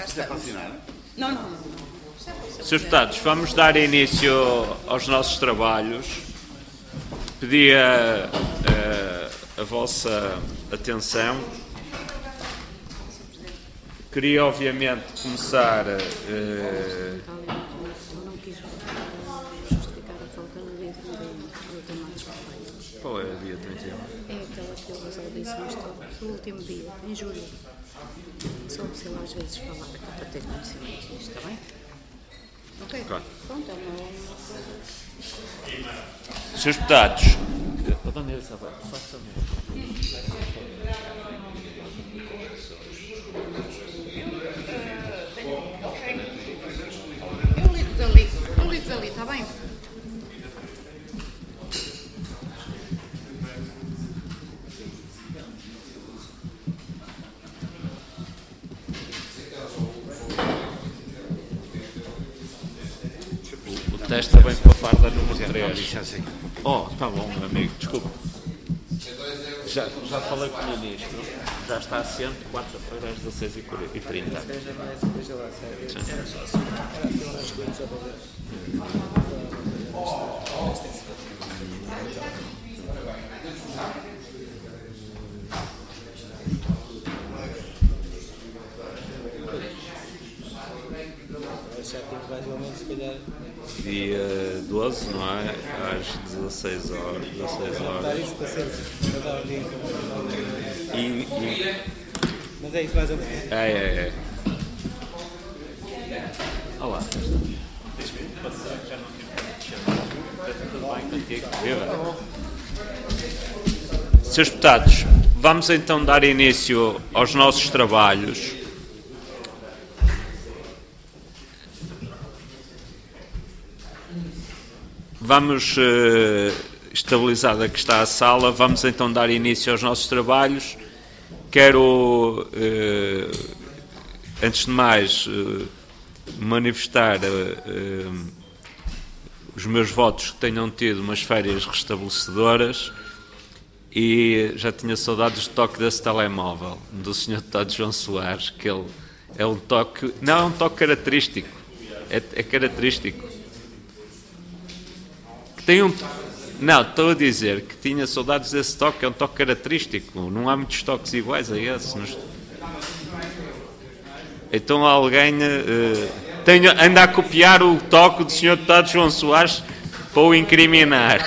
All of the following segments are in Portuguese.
estamos. Não. Senhores deputados, vamos dar início aos nossos trabalhos. Pedia a vossa atenção. Queria, obviamente, começar... Eu não quis justificar a falta no dia 31 do Matos Correia. Qual é o dia 31? É aquela que eu resolvi no último dia, em julho. Só preciso às vezes falar para ter conhecimento disto, está bem? Ok. Claro. Pronto, é uma... Senhores deputados... Eu ligo dali, está bem? O teste vem para a farda número 3. Oh, está bom, meu amigo, desculpa. Já falei com o ministro, já está assente, quarta-feira às 16h30. Dia 12, não é? Às 16 horas. Mas é isso mais ou menos. É. Olá. Diz-me passar, já não tive tudo bem contigo? Viva. Senhores deputados, vamos então dar início aos nossos trabalhos. Vamos, estabilizada que está a sala, vamos então dar início aos nossos trabalhos. Quero, antes de mais, manifestar os meus votos que tenham tido umas férias restabelecedoras e já tinha saudades do toque desse telemóvel, do Sr. Deputado João Soares, que ele é um toque, não é um toque característico, é característico. Não, estou a dizer que tinha saudades desse toque, é um toque característico, não há muitos toques iguais a esse. Então alguém anda a copiar o toque do Sr. Deputado João Soares para o incriminar.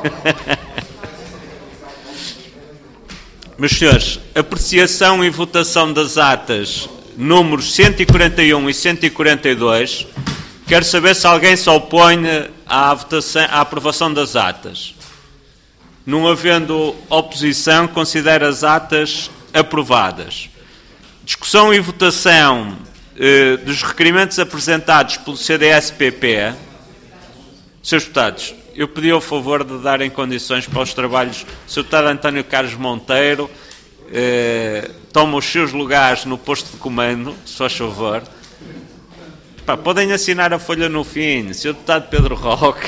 Meus senhores, apreciação e votação das atas números 141 e 142. Quero saber se alguém se opõe à aprovação das atas. Não havendo oposição, considero as atas aprovadas. Discussão e votação dos requerimentos apresentados pelo CDS-PP. Senhores deputados, eu pedi o favor de darem condições para os trabalhos. O Sr. Deputado António Carlos Monteiro toma os seus lugares no posto de comando, se faz favor. Podem assinar a folha no fim, Sr. Deputado Pedro Roque.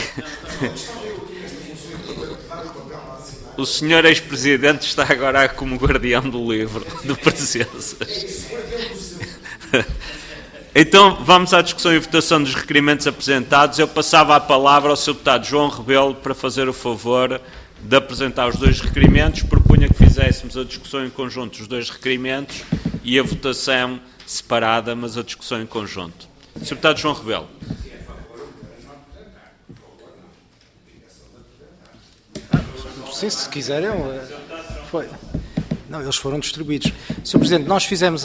O senhor ex-presidente está agora como guardião do livro de presenças. Então, vamos à discussão e votação dos requerimentos apresentados. Eu passava a palavra ao Sr. Deputado João Rebelo para fazer o favor de apresentar os dois requerimentos. Propunha que fizéssemos a discussão em conjunto dos dois requerimentos e a votação separada, mas a discussão em conjunto. Sr. Deputado João Rebelo. Sim, se quiserem. Foi. Não, eles foram distribuídos. Sr. Presidente, nós fizemos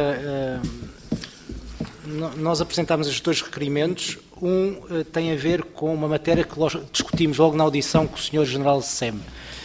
nós apresentámos estes dois requerimentos. Um tem a ver com uma matéria que nós discutimos logo na audição com o Sr. General SEM.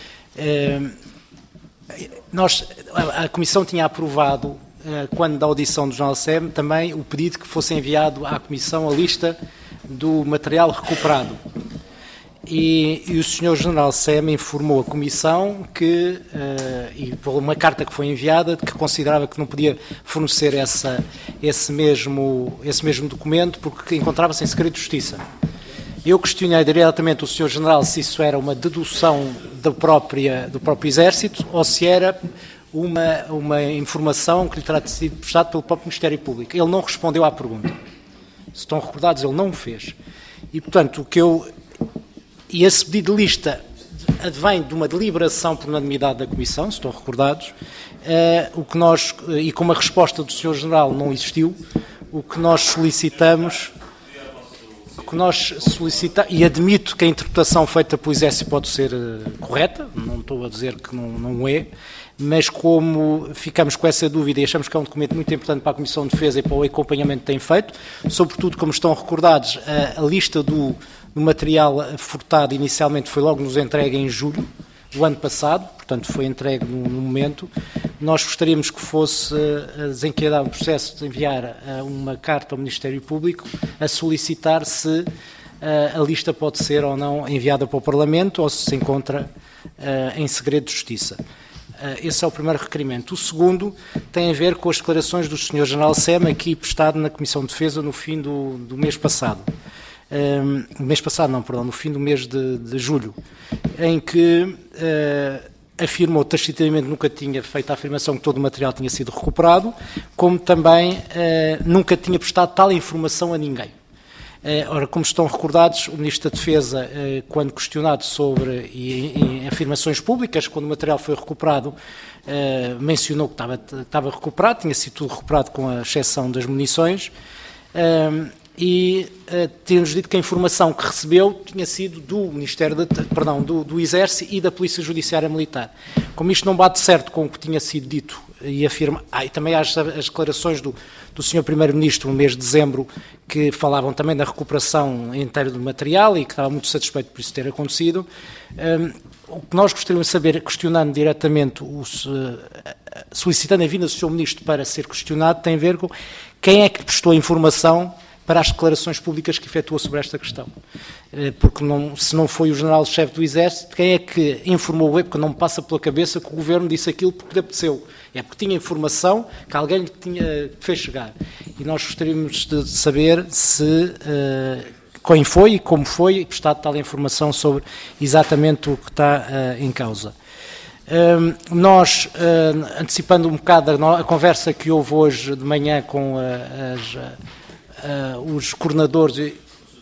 A Comissão tinha aprovado, quando da audição do General SEM, também o pedido que fosse enviado à Comissão a lista do material recuperado. E o Sr. General SEM informou a Comissão que, e por uma carta que foi enviada, que considerava que não podia fornecer esse mesmo documento porque encontrava-se em segredo de justiça. Eu questionei diretamente o Sr. General se isso era uma dedução do próprio Exército ou se era uma informação que lhe terá sido prestada pelo próprio Ministério Público. Ele não respondeu à pergunta. Se estão recordados, ele não o fez. E, portanto, e esse pedido de lista advém de uma deliberação por unanimidade da Comissão, se estão recordados, e como a resposta do Sr. General não existiu, o que nós solicitamos, e admito que a interpretação feita pelo Exército pode ser correta, não estou a dizer que não é, mas como ficamos com essa dúvida e achamos que é um documento muito importante para a Comissão de Defesa e para o acompanhamento que tem feito, sobretudo, como estão recordados, a lista do material furtado inicialmente foi logo nos entregue em julho do ano passado, portanto foi entregue no momento. Nós gostaríamos que fosse desencadeado um processo de enviar uma carta ao Ministério Público a solicitar se a lista pode ser ou não enviada para o Parlamento ou se encontra em segredo de justiça. Esse é o primeiro requerimento. O segundo tem a ver com as declarações do Sr. General SEM aqui prestado na Comissão de Defesa no fim do mês passado. No fim do mês de julho, em que afirmou taxativamente nunca tinha feito a afirmação que todo o material tinha sido recuperado, como também nunca tinha prestado tal informação a ninguém. Ora, como estão recordados, o Ministro da Defesa, quando questionado sobre em afirmações públicas, quando o material foi recuperado, mencionou que estava recuperado, tinha sido tudo recuperado com a exceção das munições, e temos dito que a informação que recebeu tinha sido do Exército e da Polícia Judiciária Militar. Como isto não bate certo com o que tinha sido dito e afirma, e também há as declarações do Sr. Primeiro-Ministro no mês de dezembro que falavam também da recuperação inteira do material e que estava muito satisfeito por isso ter acontecido. O que nós gostaríamos de saber, questionando diretamente, solicitando a vinda do Sr. Ministro para ser questionado, tem a ver com quem é que prestou a informação para as declarações públicas que efetuou sobre esta questão. Porque se não foi o General-Chefe do Exército, quem é que informou, porque não me passa pela cabeça que o Governo disse aquilo porque lhe apeteceu. É porque tinha informação que alguém lhe fez chegar. E nós gostaríamos de saber quem foi e como foi prestado tal informação sobre exatamente o que está em causa. Nós, antecipando um bocado a conversa que houve hoje de manhã com os coordenadores.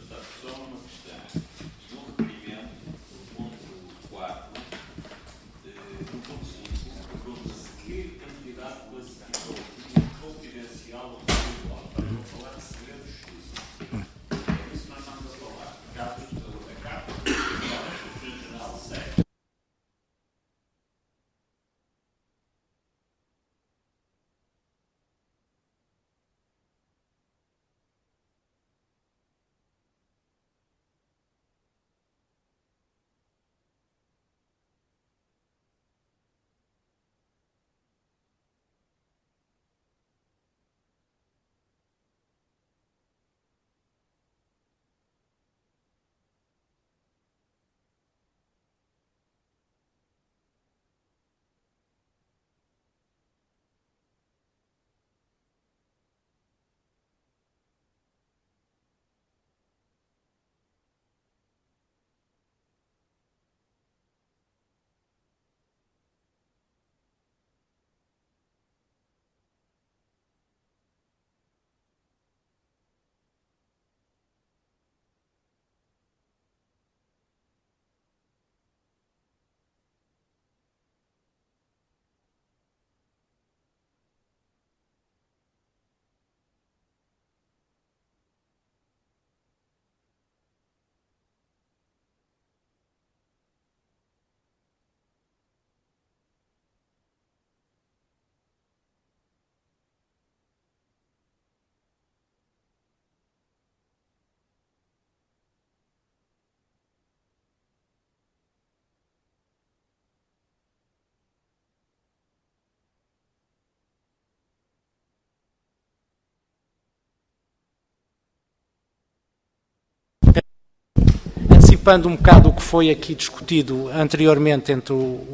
Antecipando um bocado o que foi aqui discutido anteriormente entre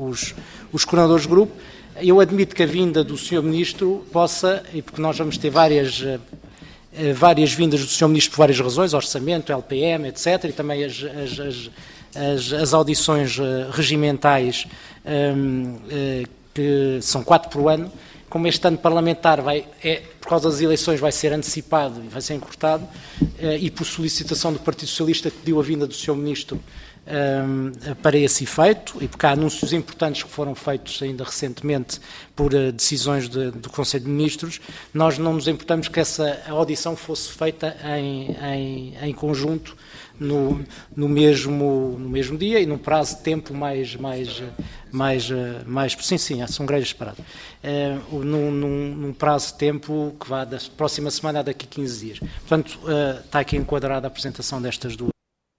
os coordenadores de grupo, eu admito que a vinda do Sr. Ministro possa, e porque nós vamos ter várias vindas do Sr. Ministro por várias razões, orçamento, LPM, etc., e também as audições regimentais que são 4 por ano. Como este ano parlamentar por causa das eleições vai ser antecipado e vai ser encurtado, e por solicitação do Partido Socialista que pediu a vinda do Sr. Ministro para esse efeito, e porque há anúncios importantes que foram feitos ainda recentemente por decisões do Conselho de Ministros, nós não nos importamos que essa audição fosse feita em conjunto no mesmo dia e num prazo de tempo mais sim, são grelhas separadas, num prazo de tempo que vai da próxima semana a daqui a 15 dias. Portanto, está aqui enquadrada a apresentação destas duas.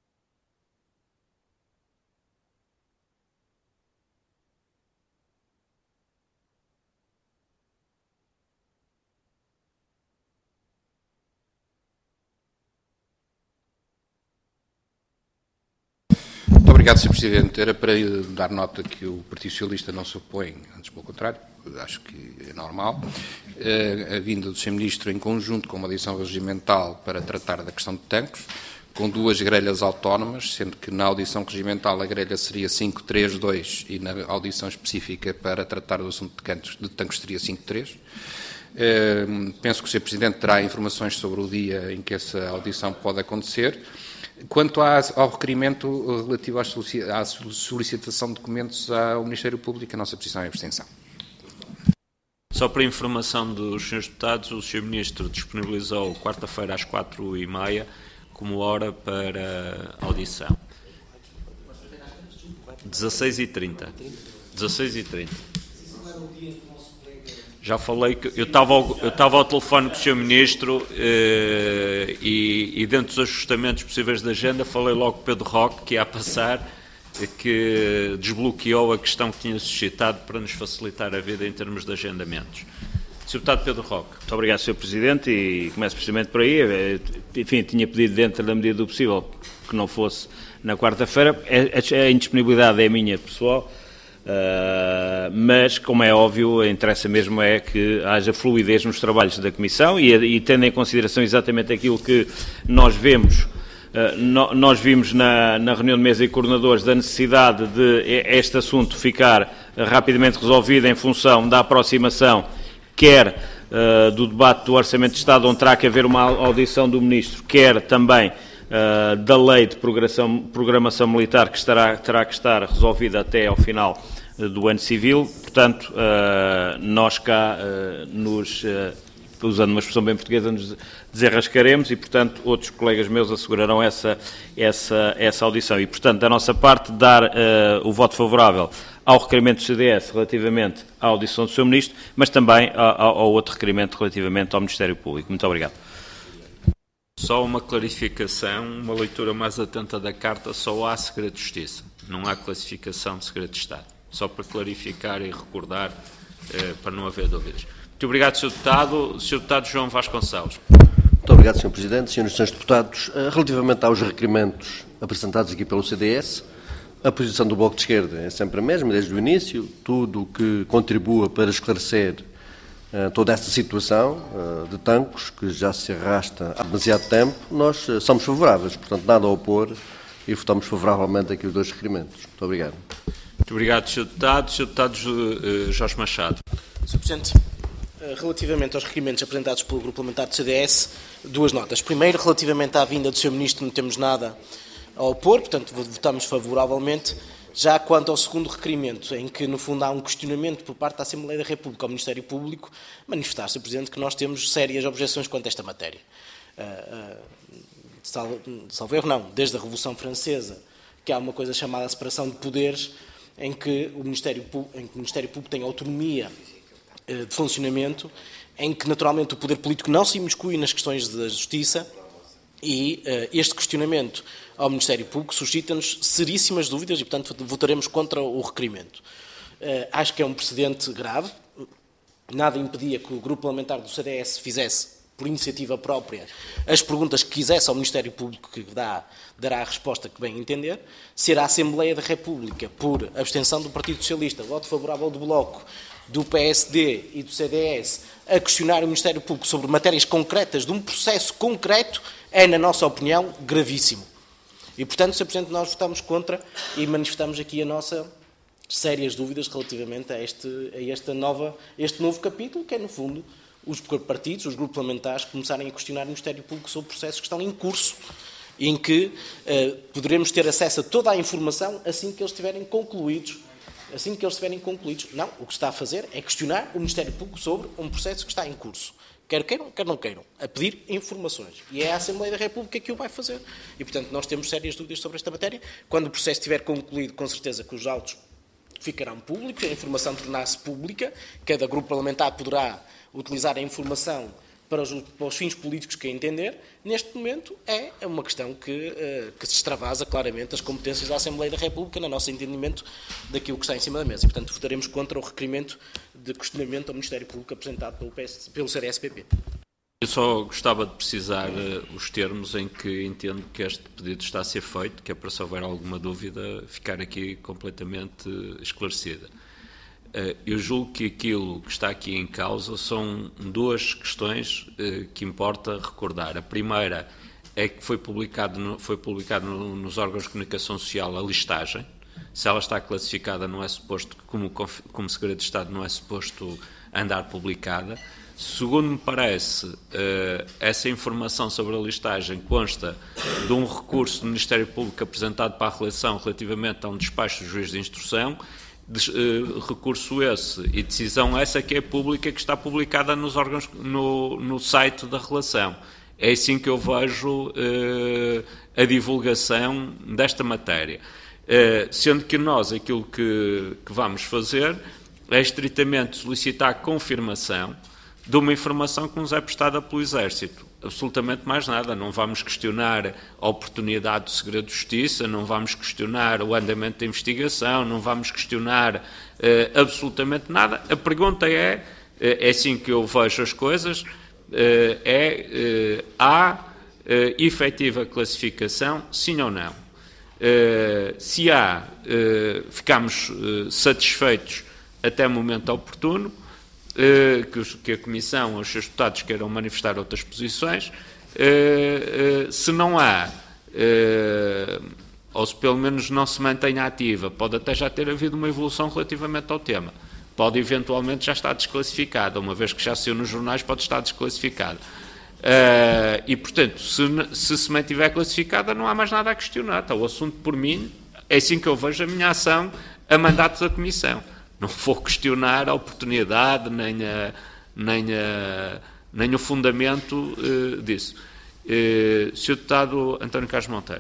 Muito obrigado, Sr. Presidente. Era para dar nota que o Partido Socialista não se opõe, antes pelo contrário, acho que é normal, a vinda do Sr. Ministro em conjunto com uma audição regimental para tratar da questão de tanques, com 2 grelhas autónomas, sendo que na audição regimental a grelha seria 532 e na audição específica para tratar do assunto de tanques seria 53. Penso que o Sr. Presidente terá informações sobre o dia em que essa audição pode acontecer. Quanto ao requerimento relativo à solicitação de documentos ao Ministério Público, a nossa posição é abstenção. Só para informação dos Srs. Deputados, o Sr. Ministro disponibilizou quarta-feira às 4h30 como hora para audição. 16h30. 16h30. Já falei que eu estava ao telefone com o Sr. Ministro e dentro dos ajustamentos possíveis da agenda falei logo com o Pedro Roque, que ia a passar, que desbloqueou a questão que tinha suscitado para nos facilitar a vida em termos de agendamentos. Sr. Deputado Pedro Roque. Muito obrigado, Sr. Presidente, e começo precisamente por aí. Enfim, tinha pedido dentro da medida do possível que não fosse na quarta-feira. A indisponibilidade é minha pessoal. Mas, como é óbvio, interessa mesmo é que haja fluidez nos trabalhos da Comissão e tendo em consideração exatamente aquilo que nós vemos, nós vimos na reunião de mesa e coordenadores da necessidade de este assunto ficar rapidamente resolvido em função da aproximação, quer do debate do Orçamento de Estado, onde terá que haver uma audição do Ministro, quer também da Lei de Programação Militar, que terá que estar resolvida até ao final do ano civil. Portanto, nós cá, usando uma expressão bem portuguesa, nos desenrascaremos e, portanto, outros colegas meus assegurarão essa audição. E, portanto, da nossa parte, dar o voto favorável ao requerimento do CDS relativamente à audição do Sr. Ministro, mas também ao outro requerimento relativamente ao Ministério Público. Muito obrigado. Só uma clarificação, uma leitura mais atenta da carta, só há segredo de justiça, não há classificação de segredo de Estado. Só para clarificar e recordar, para não haver dúvidas. Muito obrigado, Sr. Deputado. Sr. Deputado João Vasconcelos. Muito obrigado, Sr. Presidente. Senhores e Srs. Deputados, relativamente aos requerimentos apresentados aqui pelo CDS, a posição do Bloco de Esquerda é sempre a mesma, desde o início. Tudo o que contribua para esclarecer toda esta situação de tanques, que já se arrasta há demasiado tempo, nós somos favoráveis. Portanto, nada a opor e votamos favoravelmente aqui os 2 requerimentos. Muito obrigado. Muito obrigado, Sr. Deputado. Sr. Deputado Jorge Machado. Sr. Presidente, relativamente aos requerimentos apresentados pelo Grupo Parlamentar do CDS, 2 notas. Primeiro, relativamente à vinda do Sr. Ministro, não temos nada a opor, portanto, votamos favoravelmente. Já quanto ao segundo requerimento, em que, no fundo, há um questionamento por parte da Assembleia da República ao Ministério Público, manifestar, Sr. Presidente, que nós temos sérias objeções quanto a esta matéria. Salvo erro, não. Desde a Revolução Francesa, que há uma coisa chamada separação de poderes, em que o Ministério Público tem autonomia de funcionamento, em que, naturalmente, o poder político não se imiscui nas questões da justiça, e este questionamento ao Ministério Público suscita-nos seríssimas dúvidas e, portanto, votaremos contra o requerimento. Acho que é um precedente grave. Nada impedia que o Grupo Parlamentar do CDS fizesse, por iniciativa própria, as perguntas que quisesse ao Ministério Público, que dará a resposta que bem entender. Ser a Assembleia da República, por abstenção do Partido Socialista, voto favorável do Bloco, do PSD e do CDS, a questionar o Ministério Público sobre matérias concretas de um processo concreto, é, na nossa opinião, gravíssimo. E, portanto, Sr. Presidente, nós votamos contra e manifestamos aqui a nossa sérias dúvidas relativamente a este novo capítulo, que é, no fundo, os partidos, os grupos parlamentares começarem a questionar o Ministério Público sobre processos que estão em curso e em que poderemos ter acesso a toda a informação assim que eles estiverem concluídos. Não, o que se está a fazer é questionar o Ministério Público sobre um processo que está em curso. Quer queiram, quer não queiram, a pedir informações. E é a Assembleia da República que o vai fazer. E, portanto, nós temos sérias dúvidas sobre esta matéria. Quando o processo estiver concluído, com certeza que os autos ficarão públicos, a informação tornar-se pública, cada grupo parlamentar poderá utilizar a informação para os fins políticos que entender. Neste momento é uma questão que se extravasa claramente as competências da Assembleia da República, no nosso entendimento daquilo que está em cima da mesa. E, portanto, votaremos contra o requerimento de questionamento ao Ministério Público apresentado pelo CDS-PP. Eu só gostava de precisar os termos em que entendo que este pedido está a ser feito, que é para, se houver alguma dúvida, ficar aqui completamente esclarecida. Eu julgo que aquilo que está aqui em causa são duas questões que importa recordar. A primeira é que foi publicado nos órgãos de comunicação social a listagem. Se ela está classificada, não é suposto, como segredo de Estado, não é suposto andar publicada. Segundo me parece, essa informação sobre a listagem consta de um recurso do Ministério Público apresentado para a relação relativamente a um despacho do juiz de instrução, recurso esse e decisão essa que é pública, que está publicada nos órgãos, no site da relação. É assim que eu vejo a divulgação desta matéria. Sendo que nós aquilo que vamos fazer é estritamente solicitar a confirmação de uma informação que nos é prestada pelo Exército. Absolutamente mais nada. Não vamos questionar a oportunidade do segredo de justiça, não vamos questionar o andamento da investigação, não vamos questionar absolutamente nada. A pergunta é assim que eu vejo as coisas, há efetiva classificação, sim ou não? Se há, ficamos satisfeitos até o momento oportuno, que a Comissão, os seus deputados queiram manifestar outras posições. Se não há, ou se pelo menos não se mantenha ativa, pode até já ter havido uma evolução relativamente ao tema. Pode eventualmente já estar desclassificada, uma vez que já saiu nos jornais, pode estar desclassificada. E, portanto, se mantiver classificada, não há mais nada a questionar. Está o assunto por mim, é assim que eu vejo a minha ação a mandato da Comissão. Não vou questionar a oportunidade nem o fundamento disso. Sr. Deputado António Carlos Monteiro.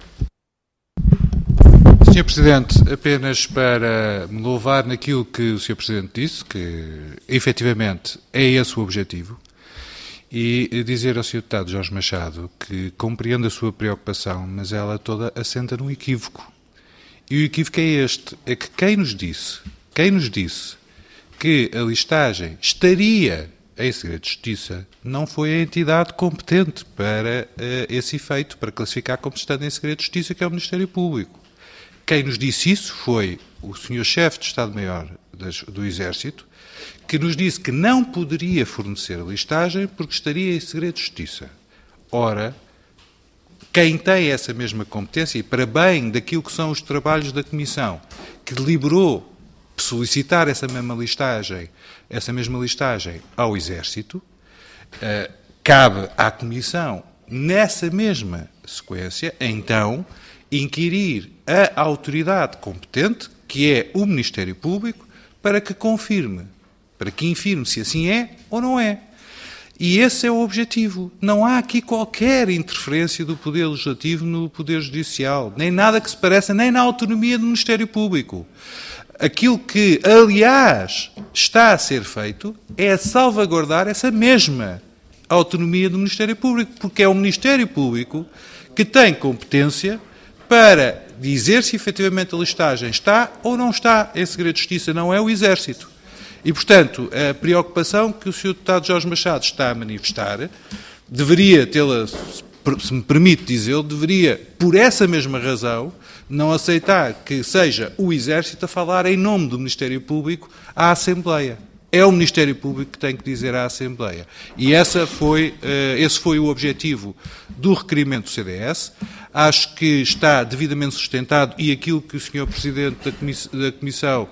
Sr. Presidente, apenas para me louvar naquilo que o Sr. Presidente disse, que efetivamente é esse o objetivo, e dizer ao Sr. Deputado Jorge Machado que compreendo a sua preocupação, mas ela toda assenta num equívoco. E o equívoco é este, é que quem nos disse que a listagem estaria em segredo de justiça não foi a entidade competente para esse efeito, para classificar como estando em segredo de justiça, que é o Ministério Público. Quem nos disse isso foi o Sr. Chefe de Estado-Maior do Exército, que nos disse que não poderia fornecer a listagem porque estaria em segredo de justiça. Ora, quem tem essa mesma competência, e para bem daquilo que são os trabalhos da Comissão, que deliberou solicitar essa mesma listagem ao Exército, cabe à Comissão, nessa mesma sequência, então, inquirir a autoridade competente, que é o Ministério Público, para que informe se assim é ou não é. E esse é o objetivo. Não há aqui qualquer interferência do Poder Legislativo no Poder Judicial, nem nada que se pareça, nem na autonomia do Ministério Público. Aquilo que, aliás, está a ser feito é salvaguardar essa mesma autonomia do Ministério Público, porque é o Ministério Público que tem competência para dizer se efetivamente a listagem está ou não está em segredo de justiça, não é o Exército. E, portanto, a preocupação que o Sr. Deputado Jorge Machado está a manifestar deveria tê-la, se me permite dizê-lo, deveria, por essa mesma razão, não aceitar que seja o Exército a falar em nome do Ministério Público à Assembleia. é o Ministério Público que tem que dizer à Assembleia. E esse foi o objetivo do requerimento do CDS. Acho que está devidamente sustentado e aquilo que o Sr. Presidente da Comissão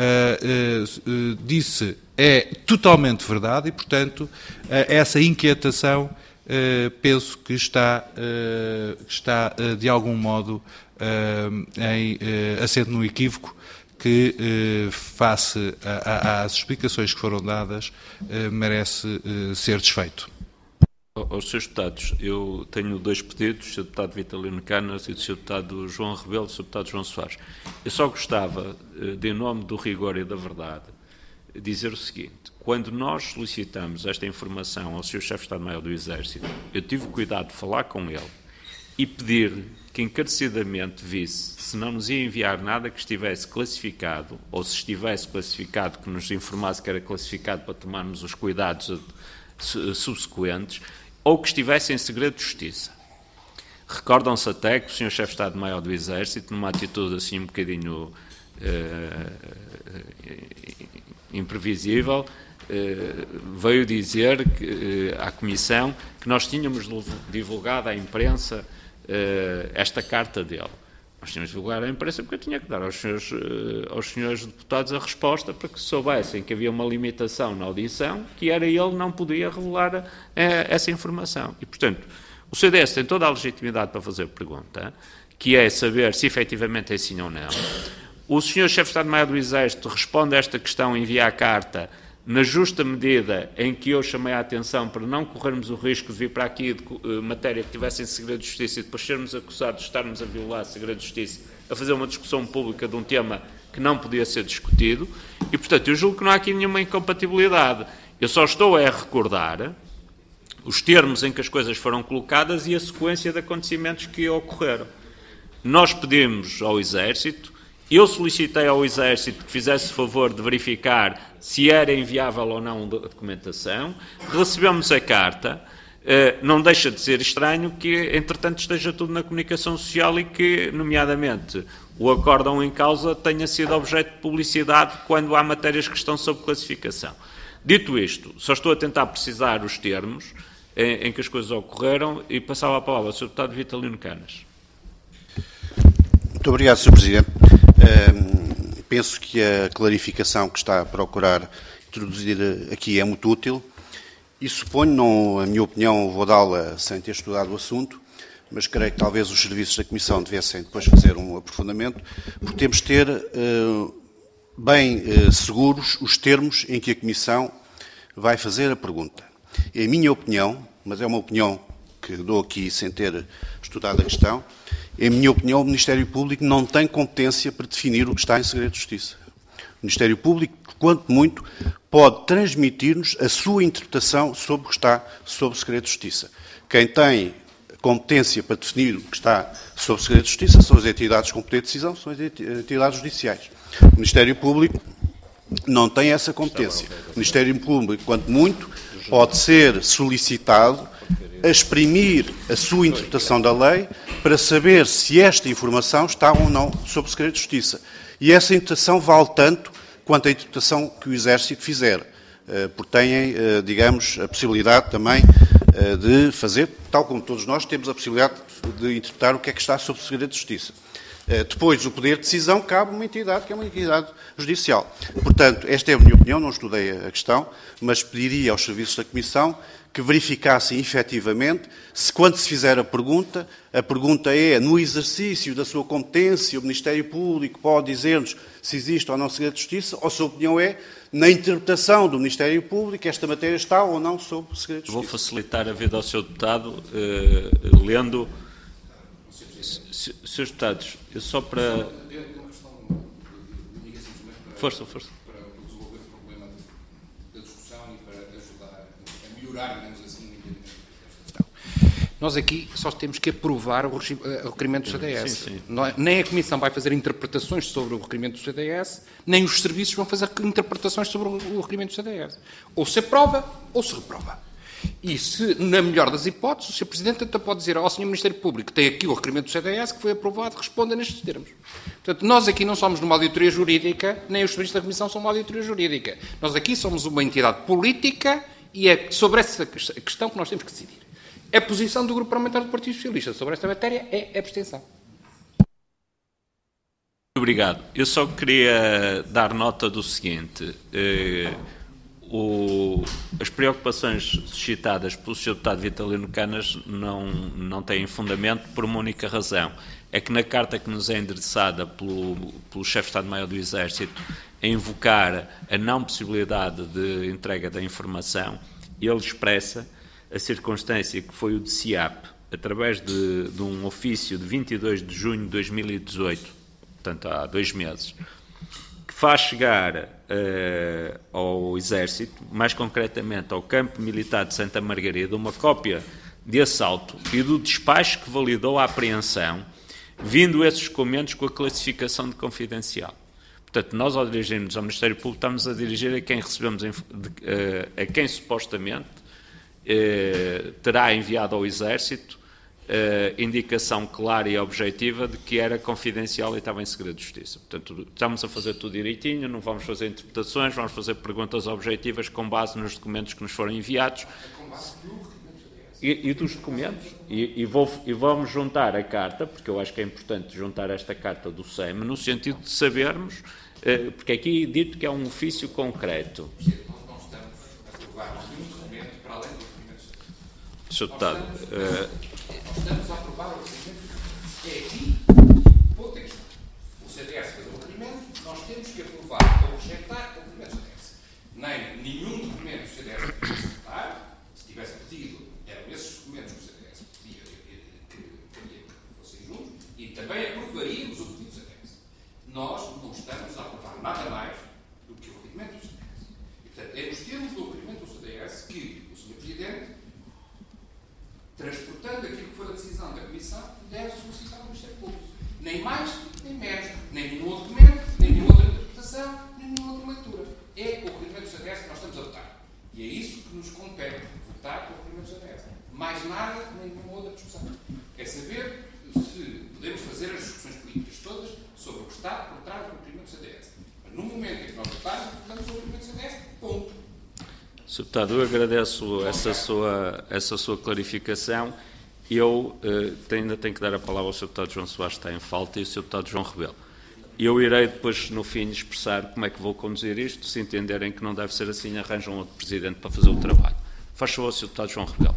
disse é totalmente verdade e, portanto, essa inquietação penso que está de algum modo assente no equívoco que, face às explicações que foram dadas, merece ser desfeito. Aos Srs. Deputados, eu tenho 2 pedidos, do Sr. Deputado Vitalino Canas e do Sr. Deputado João Rebelo e do Sr. Deputado João Soares. Eu só gostava, em nome do rigor e da verdade, dizer o seguinte: quando nós solicitamos esta informação ao Sr. Chefe de Estado-Maior do Exército, eu tive o cuidado de falar com ele e pedir-lhe que encarecidamente visse se não nos ia enviar nada que estivesse classificado, ou se estivesse classificado, que nos informasse que era classificado para tomarmos os cuidados subsequentes, ou que estivesse em segredo de justiça. Recordam-se até que o Sr. Chefe de Estado-Maior do Exército, numa atitude assim um bocadinho imprevisível, veio dizer à Comissão que nós tínhamos divulgado à imprensa esta carta dele. Nós tínhamos divulgado à imprensa porque eu tinha que dar aos senhores deputados a resposta para que soubessem que havia uma limitação na audição, que era ele não podia revelar essa informação. E, portanto, o CDS tem toda a legitimidade para fazer a pergunta, que é saber se efetivamente é assim ou não. O Sr. Chefe de Estado-Maior do Exército responde a esta questão, envia a carta, na justa medida em que eu chamei a atenção para não corrermos o risco de vir para aqui de matéria que tivesse em segredo de justiça e depois sermos acusados de estarmos a violar segredo de justiça, a fazer uma discussão pública de um tema que não podia ser discutido. E, portanto, eu julgo que não há aqui nenhuma incompatibilidade. Eu só estou a recordar os termos em que as coisas foram colocadas e a sequência de acontecimentos que ocorreram. Nós pedimos ao Exército, eu solicitei ao Exército que fizesse favor de verificar se era enviável ou não a documentação, recebemos a carta, não deixa de ser estranho que, entretanto, esteja tudo na comunicação social e que, nomeadamente, o acórdão em causa tenha sido objeto de publicidade quando há matérias que estão sob classificação. Dito isto, só estou a tentar precisar os termos em que as coisas ocorreram e passava a palavra ao Sr. Deputado Vitalino Canas. Muito obrigado, Sr. Presidente. Penso que a clarificação que está a procurar introduzir aqui é muito útil e suponho, não, a minha opinião, vou dá-la sem ter estudado o assunto, mas creio que talvez os serviços da Comissão devessem depois fazer um aprofundamento, porque temos de ter bem seguros os termos em que a Comissão vai fazer a pergunta. É a minha opinião, mas é uma opinião que dou aqui sem ter estudado a questão, em minha opinião, o Ministério Público não tem competência para definir o que está em segredo de justiça. O Ministério Público, quanto muito, pode transmitir-nos a sua interpretação sobre o que está sob segredo de justiça. Quem tem competência para definir o que está sob segredo de justiça são as entidades com poder de decisão, são as entidades judiciais. O Ministério Público não tem essa competência. O Ministério Público, quanto muito, pode ser solicitado a exprimir a sua interpretação da lei para saber se esta informação está ou não sob segredo de justiça. E essa interpretação vale tanto quanto a interpretação que o Exército fizer, porque têm, digamos, a possibilidade também de fazer, tal como todos nós temos a possibilidade de interpretar o que é que está sob segredo de justiça. Depois, o poder de decisão cabe a uma entidade que é uma entidade judicial. Portanto, esta é a minha opinião, não estudei a questão, mas pediria aos serviços da Comissão que verificassem efetivamente se, quando se fizer a pergunta é no exercício da sua competência, o Ministério Público pode dizer-nos se existe ou não segredo de justiça, ou se a opinião é, na interpretação do Ministério Público, esta matéria está ou não sob segredo de justiça. Vou facilitar a vida ao Sr. Deputado, lendo... Srs. Deputados, eu só para... Força. Para resolver o problema da discussão e para ajudar a melhorar, digamos assim, o entendimento desta questão. Nós aqui só temos que aprovar o requerimento do CDS. Sim. Nem a Comissão vai fazer interpretações sobre o requerimento do CDS, nem os serviços vão fazer interpretações sobre o requerimento do CDS. Ou se aprova ou se reprova. E se, na melhor das hipóteses, o Sr. Presidente até pode dizer ao Sr. Ministério Público, tem aqui o requerimento do CDS que foi aprovado, responda nestes termos. Portanto, nós aqui não somos numa auditoria jurídica, nem os serviços da Comissão são uma auditoria jurídica. Nós aqui somos uma entidade política e é sobre essa questão que nós temos que decidir. A posição do Grupo Parlamentar do Partido Socialista sobre esta matéria é abstenção. Obrigado. Eu só queria dar nota do seguinte. As preocupações suscitadas pelo Sr. Deputado Vitalino Canas não têm fundamento por uma única razão. É que na carta que nos é endereçada pelo Chefe de Estado-Maior do Exército a invocar a não possibilidade de entrega da informação, ele expressa a circunstância que foi o DCIAP, através de um ofício de 22 de junho de 2018, portanto há 2 meses, que faz chegar ao Exército, mais concretamente ao Campo Militar de Santa Margarida, uma cópia de assalto e do despacho que validou a apreensão, vindo esses documentos com a classificação de confidencial. Portanto, nós ao dirigirmos ao Ministério Público estamos a dirigir a quem recebemos, a quem supostamente terá enviado ao Exército indicação clara e objetiva de que era confidencial e estava em segredo de justiça. Portanto, estamos a fazer tudo direitinho, não vamos fazer interpretações, vamos fazer perguntas objetivas com base nos documentos que nos foram enviados. E dos documentos. E vamos juntar a carta, porque eu acho que é importante juntar esta carta do SEM, no sentido de sabermos, porque aqui é dito que é um ofício concreto. Sr. Deputado, estamos a aprovar o requerimento. É aqui o texto. O CDS fez o requerimento, nós temos que aprovar ou rejeitar o requerimento do CDS. Nem nenhum documento do CDS podia rejeitar. Se tivesse pedido, eram esses documentos que o CDS pedia que queria que fossem juntos e também aprovaríamos o pedido do CDS. Nós não estamos a aprovar nada mais do que o requerimento do CDS. E, portanto, é nos termos do requerimento do CDS que o Sr. Presidente, transportando aquilo que for a decisão da Comissão, deve solicitar ao Ministério Público. Nem mais, nem menos. Nem nenhum outro documento, nem nenhuma outra interpretação, nem nenhuma outra leitura. É o requerimento do CDS que nós estamos a votar. E é isso que nos compete, votar pelo requerimento do CDS. Mais nada, nem nenhuma outra discussão. É saber se podemos fazer as discussões políticas todas sobre o que está por trás do requerimento do CDS. Mas no momento em que nós votarmos, votamos o requerimento do CDS, ponto. Sr. Deputado, eu agradeço essa sua clarificação. Eu ainda tenho que dar a palavra ao Sr. Deputado João Soares, que está em falta, e ao Sr. Deputado João Rebelo. Eu irei depois, no fim, expressar como é que vou conduzir isto. Se entenderem que não deve ser assim, arranjam outro Presidente para fazer o trabalho. Faz favor, Sr. Deputado João Rebelo.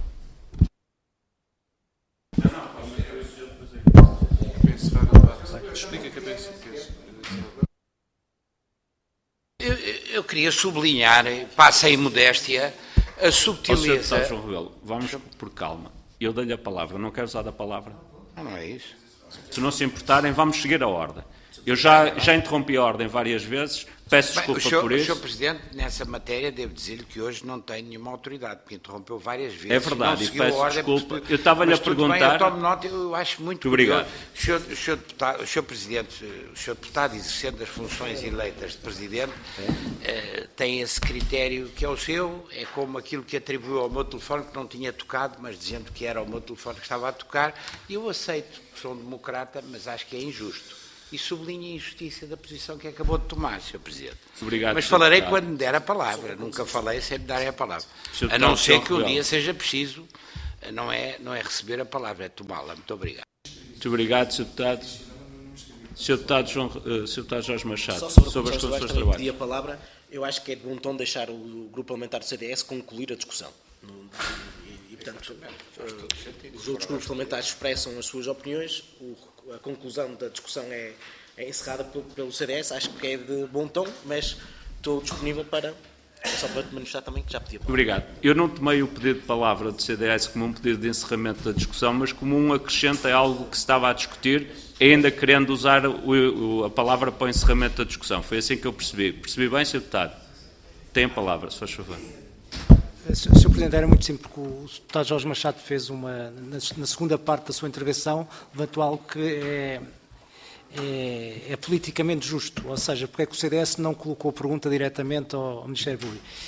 Eu queria sublinhar, passa em modéstia, a subtileza... Sr. João Rebelo, vamos por calma. Eu dei-lhe a palavra, não quero usar a palavra. Não é isso. Se não se importarem, vamos seguir a ordem. Eu já interrompi a ordem várias vezes, peço desculpa por isso. O Sr. Presidente, nessa matéria, devo dizer-lhe que hoje não tem nenhuma autoridade, porque interrompeu várias vezes. É verdade, e peço desculpa. Eu estava-lhe a perguntar... Bem, eu tomo nota, eu acho muito obrigado. O Sr. Presidente, o Sr. Deputado, exercendo as funções eleitas de Presidente, tem esse critério que é o seu, é como aquilo que atribuiu ao meu telefone, que não tinha tocado, mas dizendo que era o meu telefone que estava a tocar, e eu aceito, sou um democrata, mas acho que é injusto. E sublinho a injustiça da posição que acabou de tomar, Sr. Presidente. Obrigado, mas falarei quando me der a palavra. Nunca falei sem me darem a palavra. A não ser que um dia seja preciso, não é receber a palavra, é tomá-la. Muito obrigado. Muito obrigado, Sr. Deputado. Sr. Deputado Jorge Machado, sobre as condições de trabalho. Pedi a palavra. Eu acho que é de bom tom deixar o Grupo Parlamentar do CDS concluir a discussão. E portanto, os outros grupos parlamentares expressam as suas opiniões, a conclusão da discussão é encerrada pelo CDS, acho que é de bom tom, mas estou disponível só para te manifestar também que já pedi a palavra. Obrigado. Eu não tomei o pedido de palavra do CDS como um pedido de encerramento da discussão, mas como um acrescento a algo que se estava a discutir, ainda querendo usar a palavra para o encerramento da discussão. Foi assim que eu percebi. Percebi bem, Sr. Deputado? Tem a palavra, se faz favor. Sr. Presidente, era muito simples, porque o Deputado Jorge Machado fez na segunda parte da sua intervenção, levantou algo que é politicamente justo, ou seja, porque é que o CDS não colocou pergunta diretamente ao Ministério Público.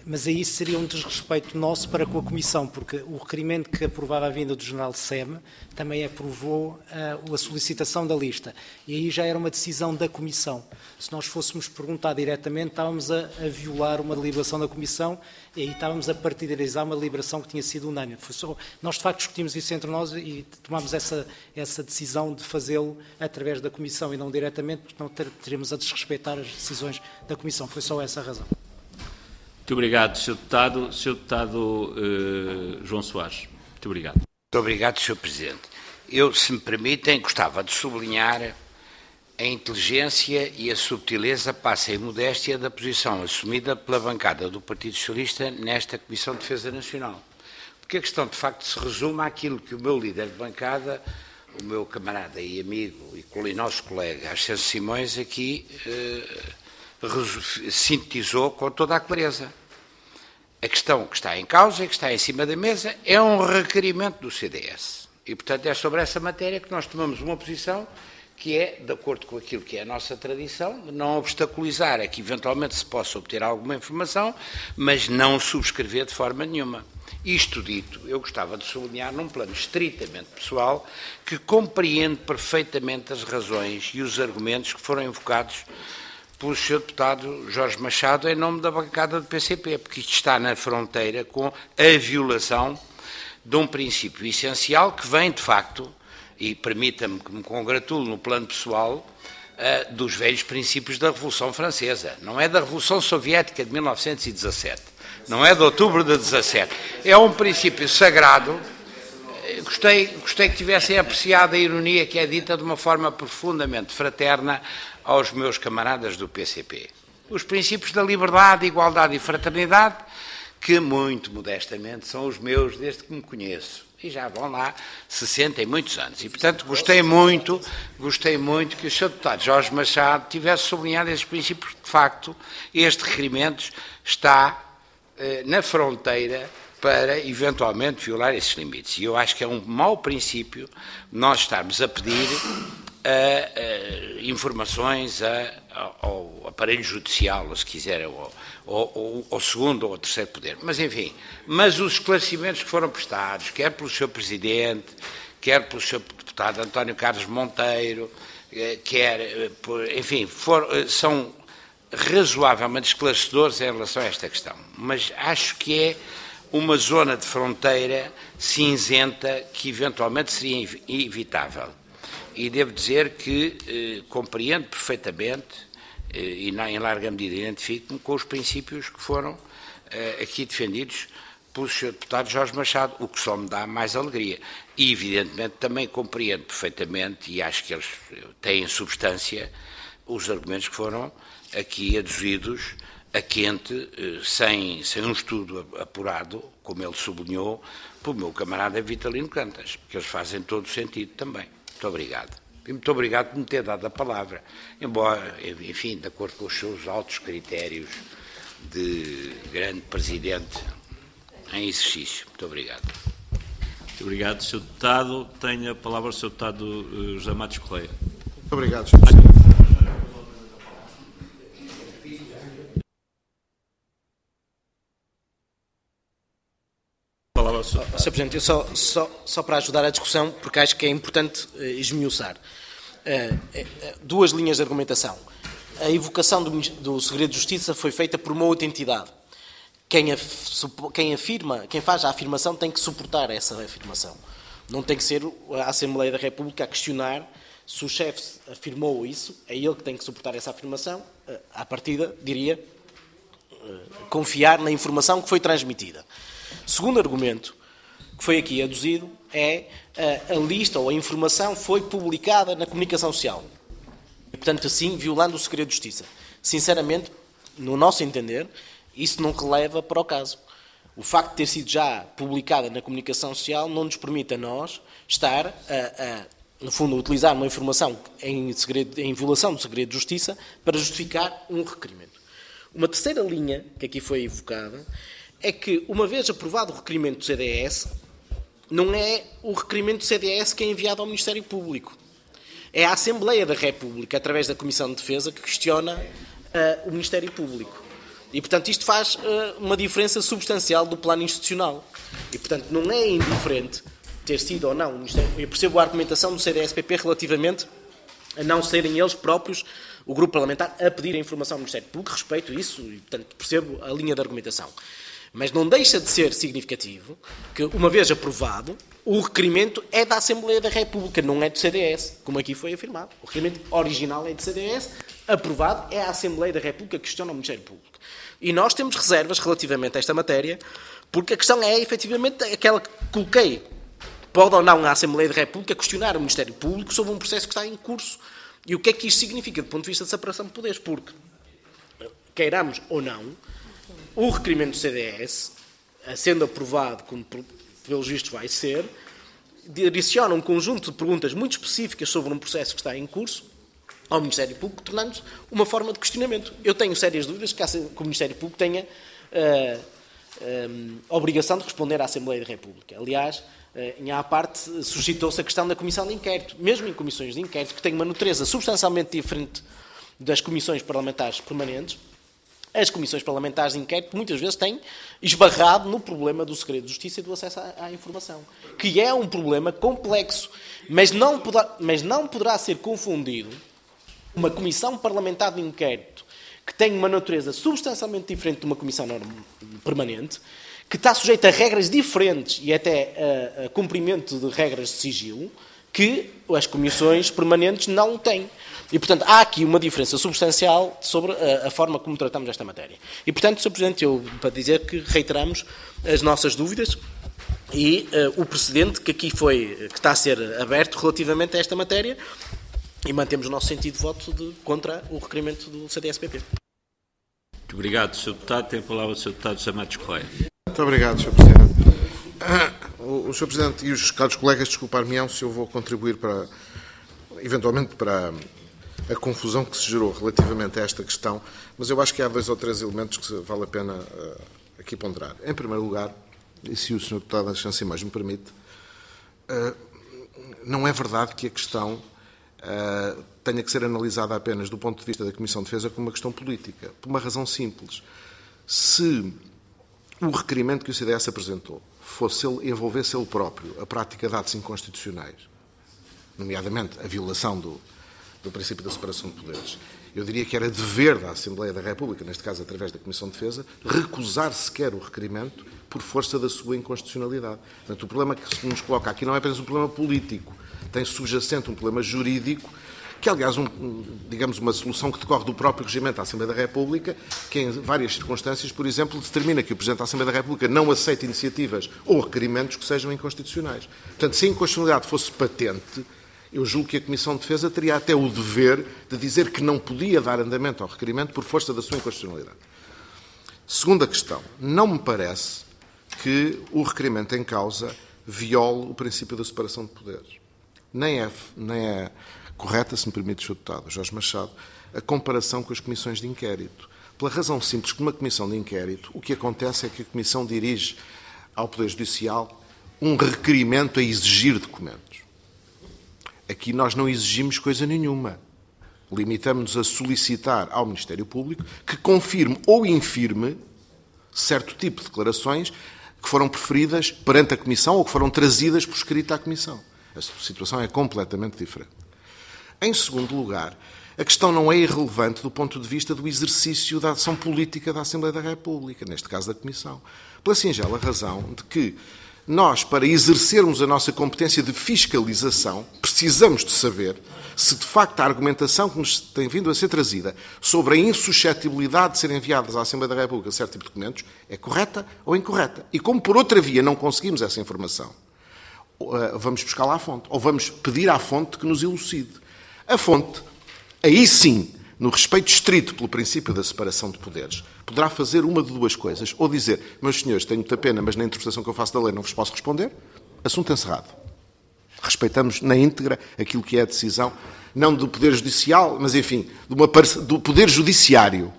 Mas aí seria um desrespeito nosso para com a Comissão, porque o requerimento que aprovava a vinda do General SEM também aprovou a solicitação da lista. E aí já era uma decisão da Comissão. Se nós fôssemos perguntar diretamente, estávamos a violar uma deliberação da Comissão e aí estávamos a partidarizar uma deliberação que tinha sido unânime. Nós, de facto, discutimos isso entre nós e tomámos essa decisão de fazê-lo através da Comissão e não diretamente, porque não teríamos a desrespeitar as decisões da Comissão. Foi só essa a razão. Muito obrigado, Sr. Deputado. Sr. Deputado João Soares. Muito obrigado. Muito obrigado, Sr. Presidente. Eu, se me permitem, gostava de sublinhar a inteligência e a subtileza, passa a modéstia da posição assumida pela bancada do Partido Socialista nesta Comissão de Defesa Nacional. Porque a questão, de facto, se resume àquilo que o meu líder de bancada, o meu camarada e amigo e nosso colega Ascenso Simões, aqui sintetizou com toda a clareza. A questão que está em causa e que está em cima da mesa é um requerimento do CDS. E, portanto, é sobre essa matéria que nós tomamos uma posição que é, de acordo com aquilo que é a nossa tradição, de não obstaculizar a que eventualmente se possa obter alguma informação, mas não subscrever de forma nenhuma. Isto dito, eu gostava de sublinhar num plano estritamente pessoal que compreende perfeitamente as razões e os argumentos que foram invocados pelo Sr. Deputado Jorge Machado em nome da bancada do PCP, porque isto está na fronteira com a violação de um princípio essencial que vem, de facto, e permita-me que me congratulo no plano pessoal, dos velhos princípios da Revolução Francesa. Não é da Revolução Soviética de 1917, não é de outubro de 17. É um princípio sagrado. Gostei que tivessem apreciado a ironia que é dita de uma forma profundamente fraterna aos meus camaradas do PCP. Os princípios da liberdade, igualdade e fraternidade, que muito modestamente são os meus desde que me conheço. E já vão lá 60 e muitos anos. E, portanto, gostei muito que o Sr. Deputado Jorge Machado tivesse sublinhado esses princípios. De facto, este requerimento está na fronteira para, eventualmente, violar esses limites. E eu acho que é um mau princípio nós estarmos a pedir informações ao aparelho judicial, ou se quiser, ao segundo ou ao terceiro poder. Mas, enfim, os esclarecimentos que foram prestados, quer pelo Sr. Presidente, quer pelo Sr. Deputado António Carlos Monteiro, enfim, são razoavelmente esclarecedores em relação a esta questão. Mas acho que é uma zona de fronteira cinzenta que eventualmente seria evitável. E devo dizer que compreendo perfeitamente e em larga medida identifico-me com os princípios que foram aqui defendidos pelo Sr. Deputado Jorge Machado, o que só me dá mais alegria. E, evidentemente, também compreendo perfeitamente, e acho que eles têm substância, os argumentos que foram aqui aduzidos a quente, sem um estudo apurado, como ele sublinhou, pelo meu camarada Vitalino Cantas, que eles fazem todo o sentido também. Muito obrigado. E muito obrigado por me ter dado a palavra, embora, enfim, de acordo com os seus altos critérios de grande presidente em exercício. Muito obrigado. Muito obrigado, Sr. Deputado. Tenho a palavra o Sr. Deputado José Matos Correia. Muito obrigado, Sr. Presidente. Sr. Presidente, eu só para ajudar a discussão, porque acho que é importante esmiuçar. Duas linhas de argumentação. A evocação do segredo de justiça foi feita por uma outra entidade. Quem faz a afirmação tem que suportar essa afirmação. Não tem que ser a Assembleia da República a questionar se o chefe afirmou isso, é ele que tem que suportar essa afirmação. À partida, diria, confiar na informação que foi transmitida. Segundo argumento, que foi aqui aduzido, é a lista ou a informação foi publicada na comunicação social. E, portanto, assim, violando o segredo de justiça. Sinceramente, no nosso entender, isso não releva para o caso. O facto de ter sido já publicada na comunicação social não nos permite a nós estar, no fundo, a utilizar uma informação em violação do segredo de justiça para justificar um requerimento. Uma terceira linha, que aqui foi evocada, é que, uma vez aprovado o requerimento do CDS, não é o requerimento do CDS que é enviado ao Ministério Público. É a Assembleia da República, através da Comissão de Defesa, que questiona o Ministério Público. E, portanto, isto faz uma diferença substancial do plano institucional. E, portanto, não é indiferente ter sido ou não. Eu percebo a argumentação do CDS-PP relativamente a não serem eles próprios, o grupo parlamentar, a pedir a informação ao Ministério Público. Respeito isso e, portanto, percebo a linha de argumentação. Mas não deixa de ser significativo que, uma vez aprovado, o requerimento é da Assembleia da República, não é do CDS, como aqui foi afirmado. O requerimento original é do CDS, aprovado é a Assembleia da República que questiona o Ministério Público. E nós temos reservas relativamente a esta matéria, porque a questão é, efetivamente, aquela que coloquei. Pode ou não a Assembleia da República questionar o Ministério Público sobre um processo que está em curso. E o que é que isto significa do ponto de vista de separação de poderes? Porque, queiramos ou não, o requerimento do CDS, sendo aprovado, como pelos vistos vai ser, direciona um conjunto de perguntas muito específicas sobre um processo que está em curso ao Ministério Público, tornando-se uma forma de questionamento. Eu tenho sérias dúvidas que o Ministério Público tenha a obrigação de responder à Assembleia da República. Aliás, em à parte, suscitou-se a questão da Comissão de Inquérito. Mesmo em comissões de inquérito, que têm uma natureza substancialmente diferente das comissões parlamentares permanentes, as comissões parlamentares de inquérito muitas vezes têm esbarrado no problema do segredo de justiça e do acesso à informação, que é um problema complexo, mas não poderá ser confundido uma comissão parlamentar de inquérito que tem uma natureza substancialmente diferente de uma comissão permanente, que está sujeita a regras diferentes e até a cumprimento de regras de sigilo, que as comissões permanentes não têm. E, portanto, há aqui uma diferença substancial sobre a forma como tratamos esta matéria. E, portanto, Sr. Presidente, para dizer que reiteramos as nossas dúvidas e o precedente que aqui que está a ser aberto relativamente a esta matéria, e mantemos o nosso sentido de voto contra o requerimento do CDS-PP. Muito obrigado, Sr. Deputado. Tem a palavra o Sr. Deputado José Matos Correia. Muito obrigado, Sr. Presidente. O Sr. Presidente e os caros colegas, desculpar-me-ão se eu vou contribuir eventualmente para a confusão que se gerou relativamente a esta questão, mas eu acho que há 2 ou 3 elementos que vale a pena aqui ponderar. Em primeiro lugar, e se o Sr. Deputado Alexandre Simões me permite, não é verdade que a questão tenha que ser analisada apenas do ponto de vista da Comissão de Defesa como uma questão política, por uma razão simples. Se o requerimento que o CDS apresentou envolvesse ele próprio a prática de atos inconstitucionais, nomeadamente a violação do princípio da separação de poderes, eu diria que era dever da Assembleia da República, neste caso através da Comissão de Defesa, recusar sequer o requerimento por força da sua inconstitucionalidade. Portanto, o problema que se nos coloca aqui não é apenas um problema político, tem subjacente um problema jurídico, que, aliás, digamos, uma solução que decorre do próprio regimento da Assembleia da República, que em várias circunstâncias, por exemplo, determina que o Presidente da Assembleia da República não aceita iniciativas ou requerimentos que sejam inconstitucionais. Portanto, se a inconstitucionalidade fosse patente, eu julgo que a Comissão de Defesa teria até o dever de dizer que não podia dar andamento ao requerimento por força da sua inconstitucionalidade. Segunda questão. Não me parece que o requerimento em causa viole o princípio da separação de poderes. Nem é correta, se me permite, Sr. Deputado Jorge Machado, a comparação com as comissões de inquérito. Pela razão simples que numa comissão de inquérito, o que acontece é que a Comissão dirige ao Poder Judicial um requerimento a exigir documentos. Aqui nós não exigimos coisa nenhuma. Limitamos-nos a solicitar ao Ministério Público que confirme ou infirme certo tipo de declarações que foram preferidas perante a Comissão ou que foram trazidas por escrito à Comissão. A situação é completamente diferente. Em segundo lugar, a questão não é irrelevante do ponto de vista do exercício da ação política da Assembleia da República, neste caso da Comissão. Pela singela razão de que nós, para exercermos a nossa competência de fiscalização, precisamos de saber se, de facto, a argumentação que nos tem vindo a ser trazida sobre a insuscetibilidade de serem enviadas à Assembleia da República certo tipo de documentos é correta ou incorreta. E como por outra via não conseguimos essa informação, vamos buscar lá à fonte, ou vamos pedir à fonte que nos elucide. A fonte, aí sim, no respeito estrito pelo princípio da separação de poderes, poderá fazer uma de 2 coisas. Ou dizer, meus senhores, tenho muita pena, mas na interpretação que eu faço da lei não vos posso responder. Assunto encerrado. Respeitamos na íntegra aquilo que é a decisão, não do Poder Judicial, mas, enfim, do Poder Judiciário.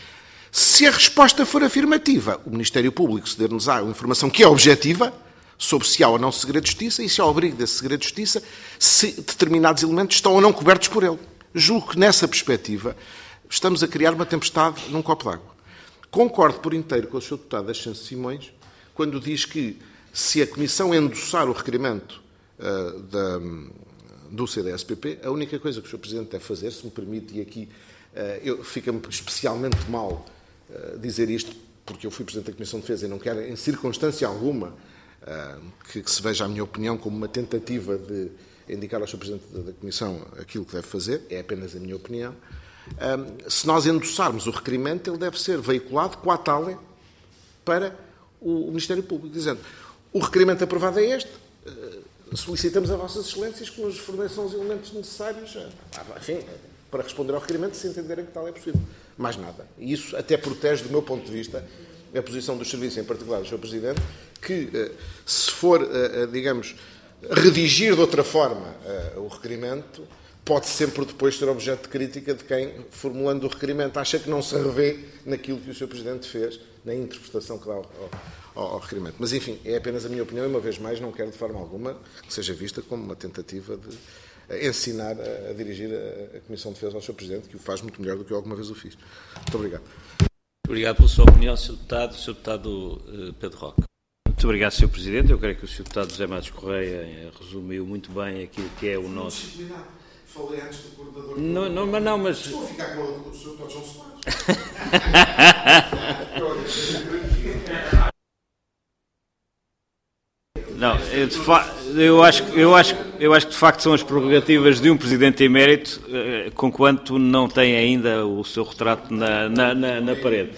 Se a resposta for afirmativa, o Ministério Público ceder-nos-á a informação que é objetiva, sobre se há ou não segredo de justiça e se há abrigo desse segredo de justiça, se determinados elementos estão ou não cobertos por ele. Julgo que, nessa perspectiva, estamos a criar uma tempestade num copo d'água. Concordo por inteiro com o Sr. Deputado Ascenso Simões quando diz que, se a Comissão endossar o requerimento do CDS-PP, a única coisa que o Sr. Presidente deve fazer, se me permite, e aqui fica-me especialmente mal dizer isto, porque eu fui Presidente da Comissão de Defesa e não quero, em circunstância alguma, que se veja a minha opinião como uma tentativa de indicar ao Sr. Presidente da Comissão aquilo que deve fazer, é apenas a minha opinião. Se nós endossarmos o requerimento, ele deve ser veiculado com a TALE para o Ministério Público, dizendo: o requerimento aprovado é este, solicitamos a Vossas Excelências que nos forneçam os elementos necessários, enfim, para responder ao requerimento, se entenderem que tal é possível. Mais nada. E isso até protege, do meu ponto de vista, a posição dos serviços, em particular do Sr. Presidente, que, se for, digamos, redigir de outra forma o requerimento, pode sempre depois ser objeto de crítica de quem, formulando o requerimento, acha que não se revê naquilo que o Sr. Presidente fez, na interpretação que dá ao requerimento. Mas, enfim, é apenas a minha opinião e, uma vez mais, não quero de forma alguma que seja vista como uma tentativa de ensinar a dirigir a Comissão de Defesa ao Sr. Presidente, que o faz muito melhor do que eu alguma vez o fiz. Muito obrigado. Obrigado pela sua opinião, Sr. Deputado. Sr. Deputado Pedro Roque. Muito obrigado, Sr. Presidente. Eu creio que o Sr. Deputado José Matos Correia resumiu muito bem aquilo que é o nosso... Falei antes do coordenador. Não, mas... Estou a ficar com o Sr. Deputado João Soares. Não, eu acho que de facto são as prerrogativas de um Presidente emérito, conquanto não tem ainda o seu retrato na parede.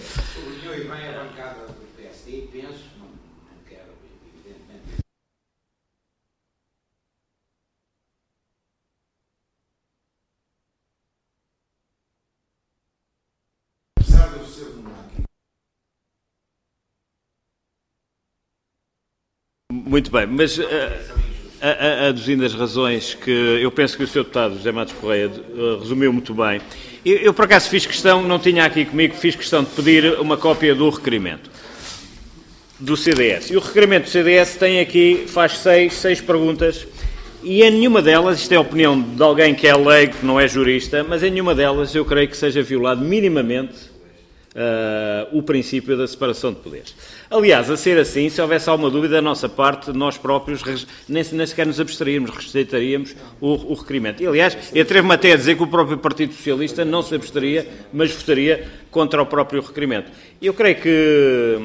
Muito bem, mas aduzindo as razões que eu penso que o Sr. Deputado José Matos Correia resumiu muito bem, eu por acaso fiz questão, não tinha aqui comigo, fiz questão de pedir uma cópia do requerimento do CDS. E o requerimento do CDS tem aqui, faz seis perguntas, e em nenhuma delas, isto é a opinião de alguém que é leigo, que não é jurista, mas em nenhuma delas eu creio que seja violado minimamente o princípio da separação de poderes. Aliás, a ser assim, se houvesse alguma dúvida da nossa parte, nós próprios nem sequer nos abstraíamos, rejeitaríamos o requerimento. E, aliás, eu atrevo-me até a dizer que o próprio Partido Socialista não se abstraria, mas votaria contra o próprio requerimento. Eu creio que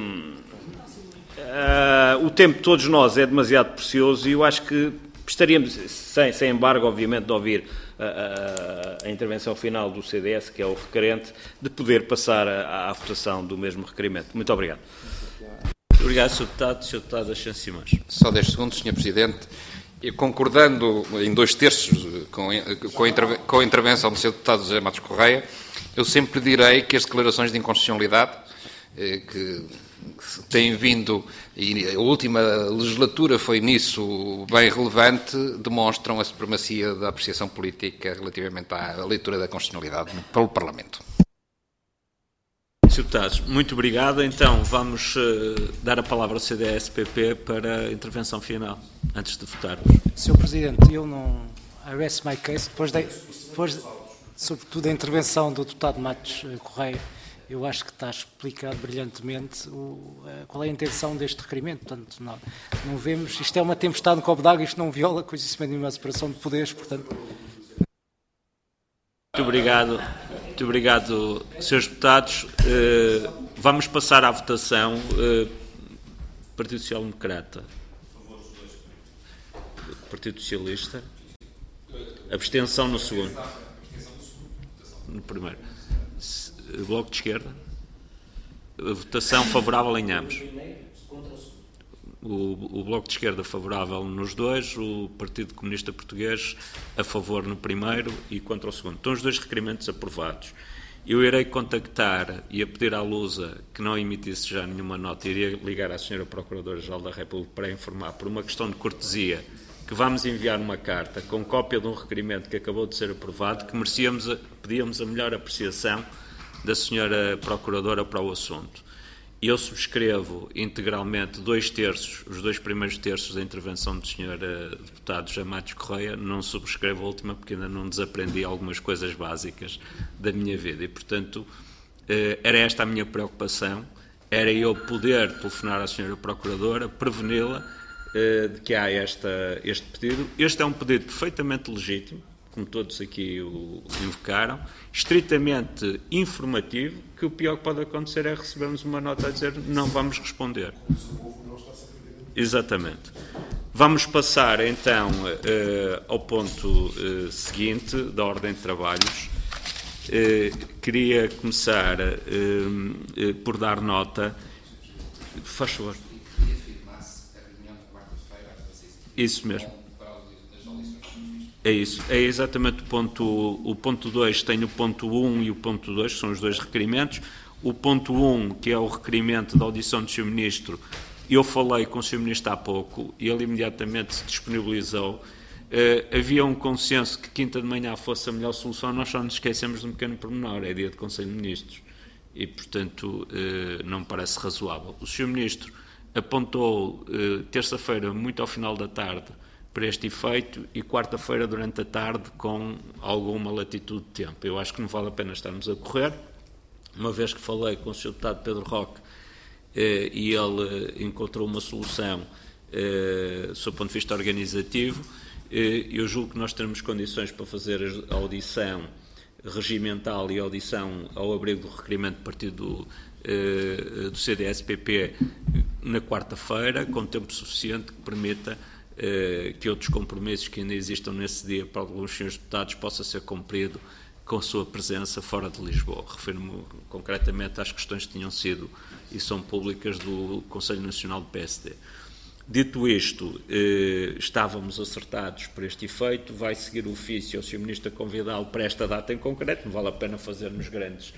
o tempo de todos nós é demasiado precioso e eu acho que estaríamos, sem embargo, obviamente, de ouvir a intervenção final do CDS, que é o requerente, de poder passar à votação do mesmo requerimento. Muito obrigado. Obrigado, Sr. Deputado. Sr. Deputado Ascenso Simões. Só 10 segundos, Sr. Presidente. E concordando em 2/3 com a intervenção do Sr. Deputado José Matos Correia, eu sempre direi que as declarações de inconstitucionalidade que têm vindo, e a última legislatura foi nisso bem relevante, demonstram a supremacia da apreciação política relativamente à leitura da constitucionalidade pelo Parlamento. Sr. Deputados, muito obrigado. Então, vamos dar a palavra ao CDS-PP para a intervenção final, antes de votarmos. Sr. Presidente, eu não... I rest my case. Depois, sobretudo, da intervenção do deputado Matos Correia, eu acho que está explicado brilhantemente qual é a intenção deste requerimento. Portanto, não vemos... Isto é uma tempestade no copo d'água, isto não viola coisíssima nenhuma separação de poderes, portanto... Muito obrigado. Muito obrigado, Srs. Deputados. Vamos passar à votação. Partido Social Democrata. Partido Socialista. Abstenção no segundo. No primeiro. Bloco de Esquerda. Votação favorável em ambos. O Bloco de Esquerda favorável nos dois, o Partido Comunista Português a favor no primeiro e contra o segundo. Estão os dois requerimentos aprovados. Eu irei contactar e a pedir à Lusa que não emitisse já nenhuma nota, iria ligar à Sra. Procuradora-Geral da República para informar, por uma questão de cortesia, que vamos enviar uma carta com cópia de um requerimento que acabou de ser aprovado, que pedíamos a melhor apreciação da Sra. Procuradora para o assunto. Eu subscrevo integralmente os dois primeiros terços da intervenção do Sr. Deputado José Matos Correia, não subscrevo a última porque ainda não desaprendi algumas coisas básicas da minha vida e, portanto, Era esta a minha preocupação, era eu poder telefonar à Sra. Procuradora, preveni-la de que há este pedido. Este é um pedido perfeitamente legítimo, como todos aqui o invocaram, estritamente informativo, que o pior que pode acontecer é recebermos uma nota a dizer não vamos responder. Exatamente. Vamos passar então ao ponto seguinte da ordem de trabalhos. Queria começar por dar nota. Faz favor. Isso mesmo. É isso. É exatamente o ponto 2. Tem o ponto 1 e o ponto 2, que são os dois requerimentos. O ponto 1, que é o requerimento da audição do Sr. Ministro, eu falei com o Sr. Ministro há pouco e ele imediatamente se disponibilizou. Havia um consenso que quinta de manhã fosse a melhor solução, nós só nos esquecemos de um pequeno pormenor, é dia de Conselho de Ministros. E, portanto, não me parece razoável. O Sr. Ministro apontou terça-feira, muito ao final da tarde, para este efeito, e quarta-feira, durante a tarde, com alguma latitude de tempo. Eu acho que não vale a pena estarmos a correr, uma vez que falei com o Sr. Deputado Pedro Roque, e ele encontrou uma solução sob o ponto de vista organizativo. Eu julgo que nós teremos condições para fazer a audição regimental e a audição ao abrigo do requerimento partido do CDS-PP na quarta-feira, com tempo suficiente que permita que outros compromissos que ainda existam nesse dia para alguns senhores deputados possa ser cumprido com a sua presença fora de Lisboa. Refiro-me concretamente às questões que tinham sido e são públicas do Conselho Nacional do PSD. Dito isto, estávamos acertados por este efeito, vai seguir o ofício ao Sr. Ministro a convidá-lo para esta data em concreto, não vale a pena fazermos grandes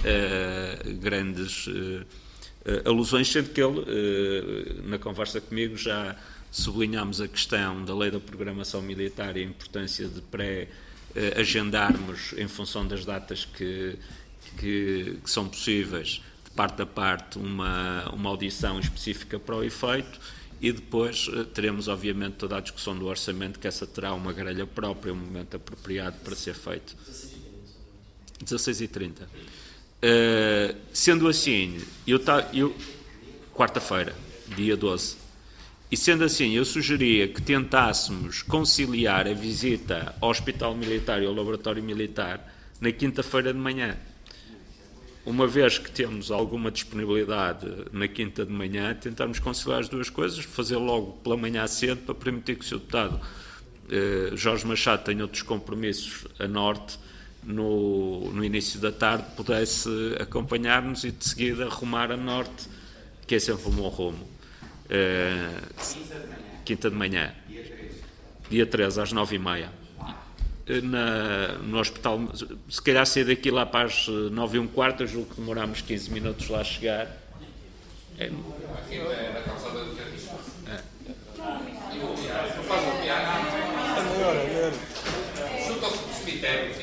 alusões, sendo que ele, na conversa comigo, já sublinhámos a questão da Lei da Programação Militar e a importância de agendarmos em função das datas que são possíveis, de parte a parte, uma audição específica para o efeito, e depois teremos, obviamente, toda a discussão do orçamento, que essa terá uma grelha própria, um momento apropriado para ser feito. 16h30. Sendo assim, quarta-feira, dia 12, e sendo assim, eu sugeria que tentássemos conciliar a visita ao Hospital Militar e ao Laboratório Militar na quinta-feira de manhã. Uma vez que temos alguma disponibilidade na quinta de manhã, tentarmos conciliar as duas coisas, fazer logo pela manhã cedo, para permitir que o Sr. Deputado Jorge Machado tenha outros compromissos a norte, no início da tarde, pudesse acompanhar-nos e de seguida rumar a norte, que é sempre um bom rumo. Quinta de manhã, dia 13, às 9h30. No hospital, se calhar sair daqui lá para as 9h15, eu julgo que demorámos 15 minutos lá a chegar. Junto ao cemitério,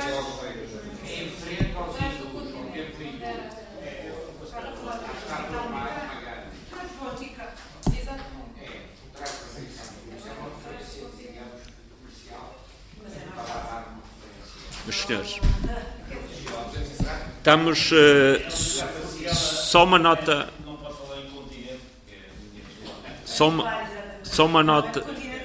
Meus senhores, estamos só uma nota. Só uma nota.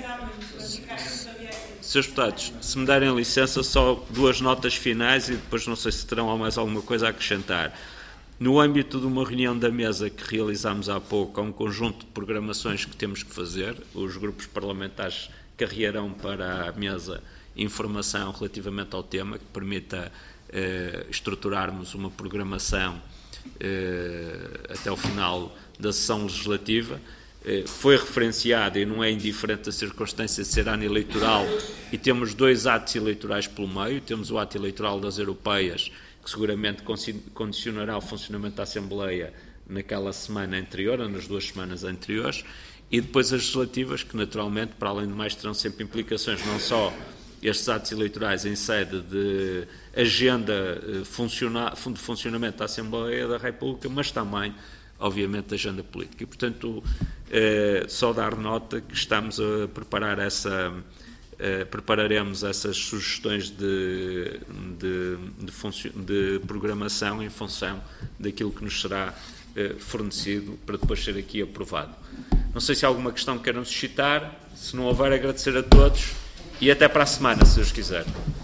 Senhores deputados, se me derem licença, só duas notas finais e depois não sei se terão mais alguma coisa a acrescentar. No âmbito de uma reunião da mesa que realizámos há pouco, há um conjunto de programações que temos que fazer. Os grupos parlamentares carregarão para a mesa informação relativamente ao tema que permita estruturarmos uma programação até o final da sessão legislativa. Foi referenciada, e não é indiferente a circunstância de ser ano eleitoral, e temos dois atos eleitorais pelo meio. Temos o ato eleitoral das europeias, que seguramente condicionará o funcionamento da Assembleia naquela semana anterior, ou nas 2 semanas anteriores, e depois as legislativas, que naturalmente, para além de mais, terão sempre implicações, não só estes atos eleitorais em sede de agenda de funcionamento da Assembleia da República, mas também, obviamente, de agenda política. E, portanto, só dar nota que estamos a preparar essa prepararemos essas sugestões de programação em função daquilo que nos será fornecido para depois ser aqui aprovado. Não sei se há alguma questão que queiram suscitar. Se não houver, agradecer a todos e até para a semana, se Deus quiser.